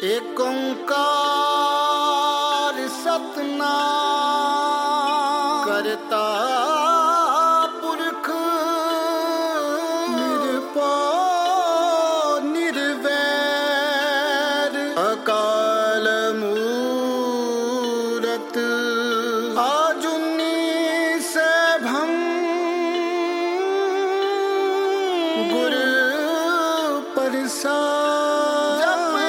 एक ओंकार सतनाम करता पुरख निरपौ निर्वैर अकाल मूरत आजुनी सैभं गुर प्रसाद।